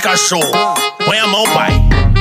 cachorro? Põe a mão, pai.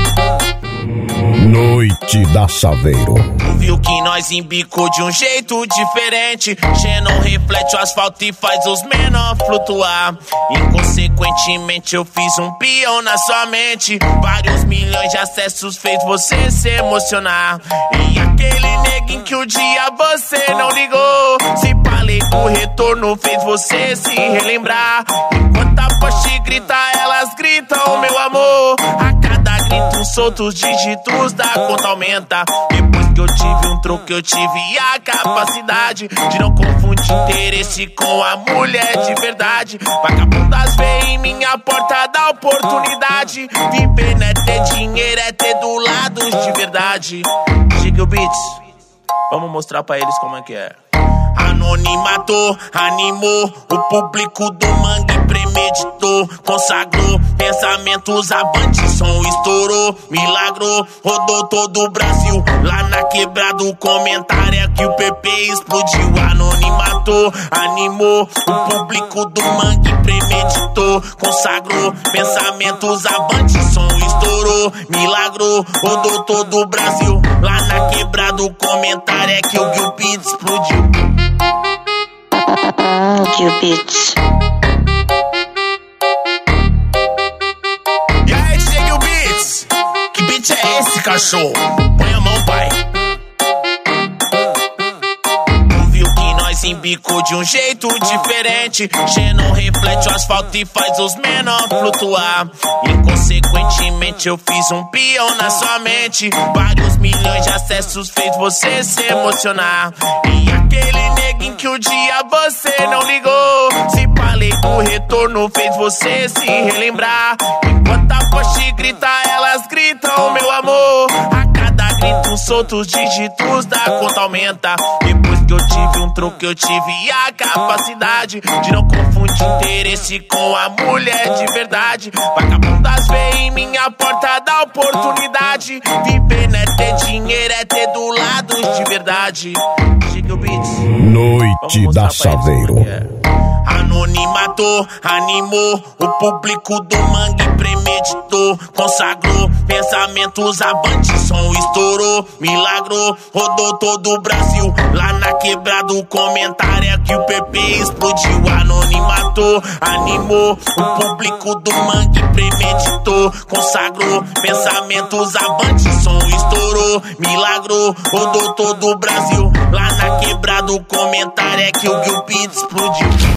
Noite da Saveiro. Viu que nós embicou de um jeito diferente. Che não reflete o asfalto e faz os menor flutuar. Inconsequentemente eu fiz um peão na sua mente. Vários milhões de acessos fez você se emocionar. E aquele neguinho que um dia você não ligou, se palei o retorno fez você se relembrar. Enquanto a poste grita, elas gritam meu amor. A cada grito solto os dígitos da conta aumenta. Depois que eu tive um troco, eu tive a capacidade de não confundir interesse com a mulher de verdade. Vagabundas vem em minha porta da oportunidade. Viver não é ter dinheiro, é ter do lado de verdade. Chega o Beats, vamos mostrar pra eles como é que é. Anonimato animou o público do mangue, premeditou, consagrou pensamentos avantes, som estourou, milagrou, rodou todo o Brasil. Lá na quebrada o comentário é que o PP explodiu. Anonimato animou o público do mangue, premeditou, consagrou pensamentos avantes, som estourou, milagrou, rodou todo o Brasil. Lá na quebrada o comentário é que o Gil Beats explodiu. Gil Beats. E aí, chega o Beats. Que beat é esse, cachorro? Põe a mão, pai. Tu viu que nós embicou de um jeito diferente. Che não reflete o asfalto e faz os menor flutuar. Inconsequentemente eu fiz um peão na sua mente. Vários milhões de acessos fez você se emocionar. E aquele neguinho que um dia você não ligou, se palei o retorno fez você se relembrar. Enquanto a poste grita, elas gritam meu amor. A cada grito solto os dígitos da conta aumenta. Depois que eu tive um troco, eu tive a capacidade de não confundir interesse com a mulher de verdade. Vagabundas vem em minha porta da oportunidade. Viver não é ter dinheiro, é ter do lado de verdade. Chega o Beats. Noite da Saveiro. Anonimato animou o público do mangue, premeditou, consagrou pensamentos avantes, som estourou, milagrou, rodou todo o Brasil. Lá na quebrada o comentário é que o PP explodiu. Anonimato animou o público do mangue, premeditou, consagrou pensamentos avantes, som estourou, milagrou, rodou todo o Brasil. Lá na quebrada o comentário é que o Gil Beats explodiu.